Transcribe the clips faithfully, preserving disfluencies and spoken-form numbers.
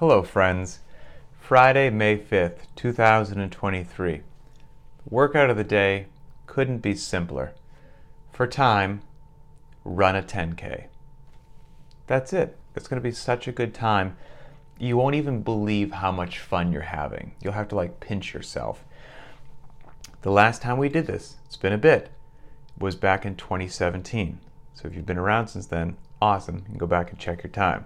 Hello friends, Friday, May fifth, two thousand twenty-three. The workout of the day couldn't be simpler. For time, run a ten K. That's it. It's going to be such a good time. You won't even believe how much fun you're having. You'll have to like pinch yourself. The last time we did this, it's been a bit, was back in twenty seventeen. So if you've been around since then, awesome. You can go back and check your time.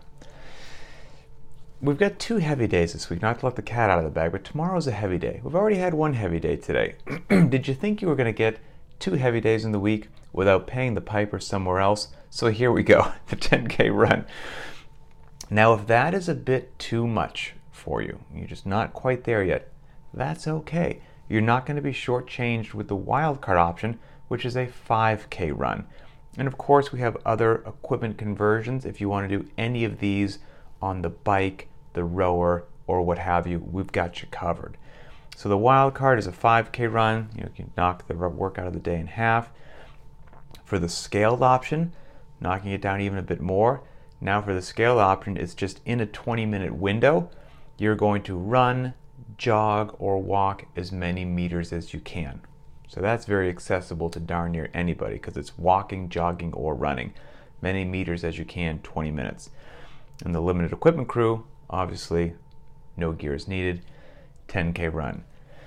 We've got two heavy days this week, not to let the cat out of the bag, but tomorrow's a heavy day. We've already had one heavy day today. Did you think you were going to get two heavy days in the week without paying the piper somewhere else? So here we go, the ten K run. Now, if that is a bit too much for you, you're just not quite there yet, that's okay. You're not going to be shortchanged with the wildcard option, which is a five K run. And of course, we have other equipment conversions. If you want to do any of these on the bike, the rower, or what have you, we've got you covered. So the wild card is a five K run. You know, you can knock the workout of the day in half. For the scaled option, knocking it down even a bit more. Now for the scaled option, it's just in a twenty minute window. You're going to run, jog, or walk as many meters as you can. So that's very accessible to darn near anybody because it's walking, jogging, or running. Many meters as you can, twenty minutes. And the limited equipment crew, obviously, no gear is needed, ten K run.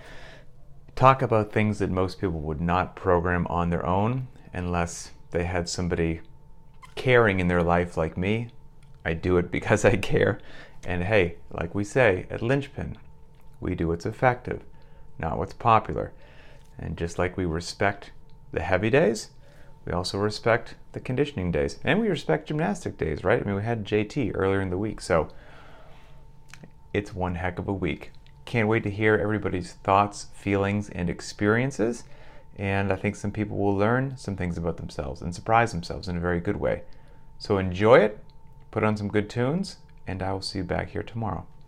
Talk about things that most people would not program on their own unless they had somebody caring in their life like me. I do it because I care. And hey, like we say at Linchpin, we do what's effective, not what's popular. And just like we respect the heavy days, we also respect the conditioning days. And we respect gymnastic days, right? I mean, we had J T earlier in the week, so it's one heck of a week. Can't wait to hear everybody's thoughts, feelings, and experiences. And I think some people will learn some things about themselves and surprise themselves in a very good way. So enjoy it, put on some good tunes, and I will see you back here tomorrow.